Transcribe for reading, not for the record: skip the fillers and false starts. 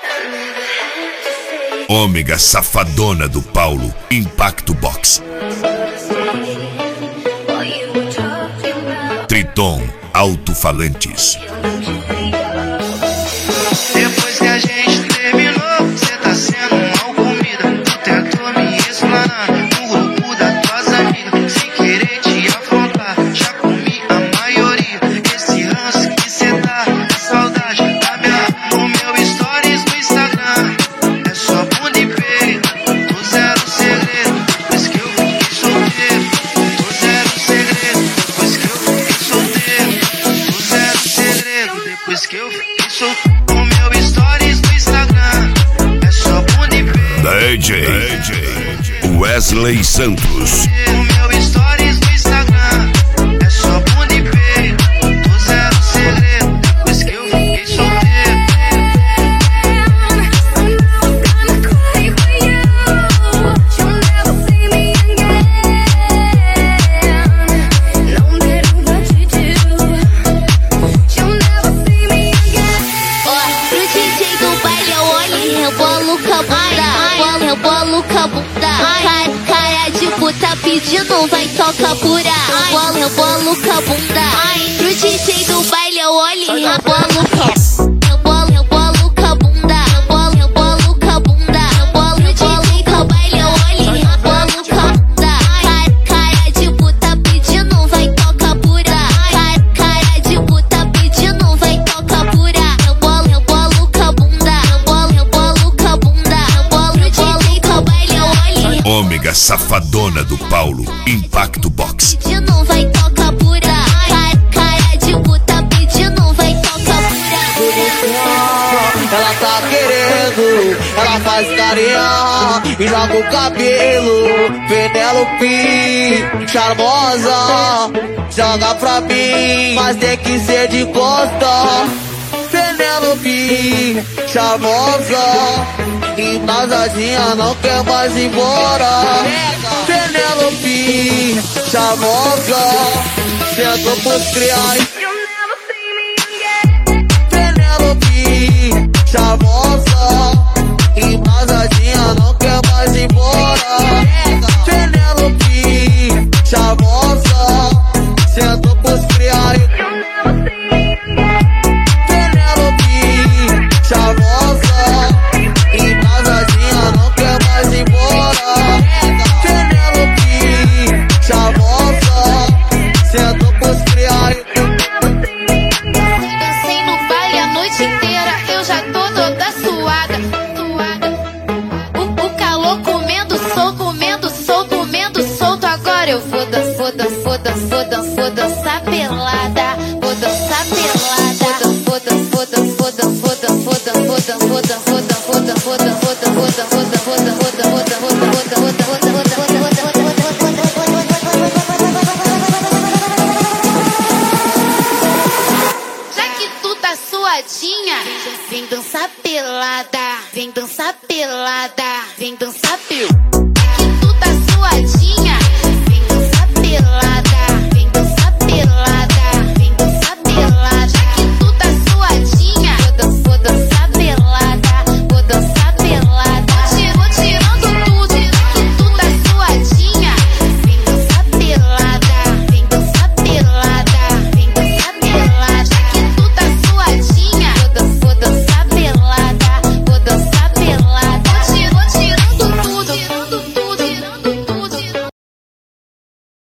Ômega safadona do Paulo, Impacto Box. Triton Alto-Falantes. Depois que a gente terminou, cê tá sendo mal comida. Tu tentou me explanar no grupo das tuas amigas, sem querer te afrontar. Já comi a maioria. Esse ranço que cê tá, é saudade da minha. O meu stories no Instagram é só bunda e peito. Tu zero segredo, depois que eu fiquei solteiro. Tu zero segredo, depois que eu fiquei solteiro. Tu zero segredo, depois que eu fiquei solteiro. O meu stories no Instagram é só bunda e peito. DJ Wesley Santos. O meu stories no Instagram é só bunda e peito. Tu zero segredo, depois que eu fiquei solteiro. Rebolo com a bunda, cara de puta pedindo, vai tocar pura. Rebolo com a bunda, pro DJ do baile eu olho e rebolo com a bunda, rebolo com a bunda, pro DJ do baile eu olho e rebolo com a bunda. Cara de puta pedindo, vai tocar pura. Cara de puta pedindo, vai tocar pura. Rebolo com a bunda, rebolo com a bunda, Ômega safadona do Paulo, Impacto Box. pedindo, vai tocar pura. Cara de puta pedindo, vai tocar pura. Ela tá querendo, ela faz carinha e joga o cabelo. Penelope, charmosa, joga pra mim, mas tem que ser de costa. Penelope, charmosa, embasadinha, não quer mais ir embora. Penelope, charmosa, sentou pros criais. Penelope, charmosa, embasadinha, não quer mais ir embora. Penelope, charmosa, sentou pros criais. Charmosa, embasadinha, não quer mais ir embora. Penelope, charmosa, sentou pros criários. Dancei no baile a noite inteira, eu já tô toda suada. O calor comendo solto. Agora eu vou dançar pelada. Vou dançar pelada. Já que tu tá suadinha, vem dançar pelada. Vem dançar pelada. Vem dançar pelada. Já que tu tá suadinha, vem dançar pelada. Vem dançar pelada.